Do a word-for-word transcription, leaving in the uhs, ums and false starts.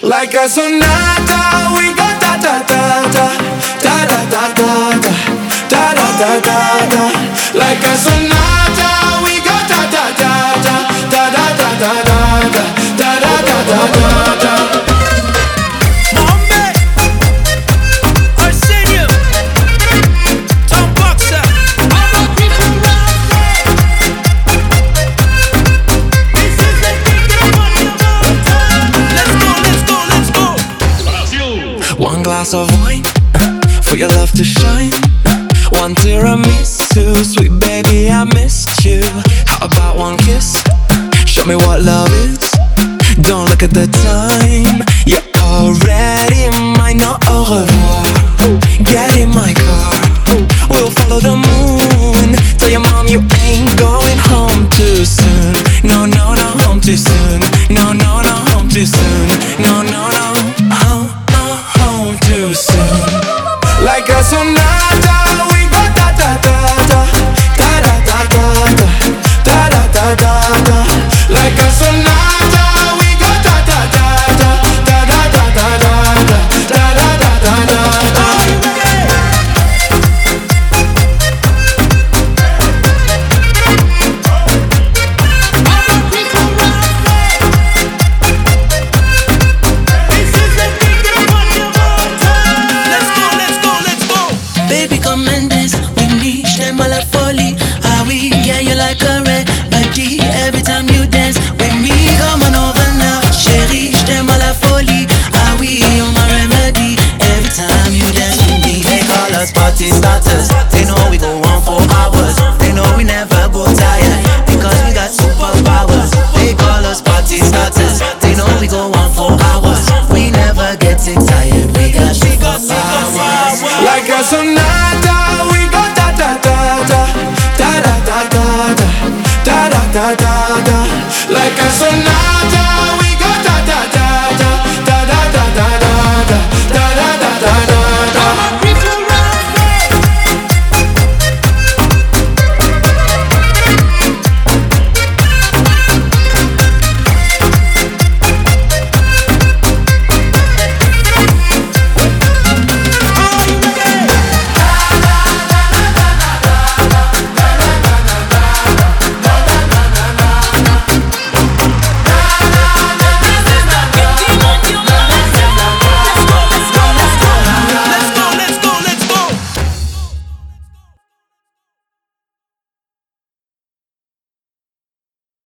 Like a sonata, we go da da da da da da da da da da da da da da. Like a sonata, we go da da da da da da da da da da da da da da da. One glass of wine for your love to shine. One tiramisu, sweet baby, I missed you. How about one kiss? Show me what love is. Don't look at the time. You're already mine, no au revoir. Get in my car, we'll follow the moon. Tell your mom you ain't going home too soon. No, no, no, home too soon. No, no, no, home too soon. No, no, no, home, home too soon. Like a sonata, we go da da da da da da da da da da da da da. Like a sonata, we go da da da da da da da da da da da da da da. Baby, come and dance with me. J't'aime à la folie. Ah oui, yeah, you like a remedy. Every time you dance with me, come on over now. Chérie, j't'aime à la folie. Ah oui, you're my remedy. Every time you dance with me, they call us party starters. They know we go on for hours. They know we never go tired because we got superpowers. They call us party starters. They know we go on for hours. We never get tired. We got superpowers. Like a sonata, we go da da da da da da da da da da da da.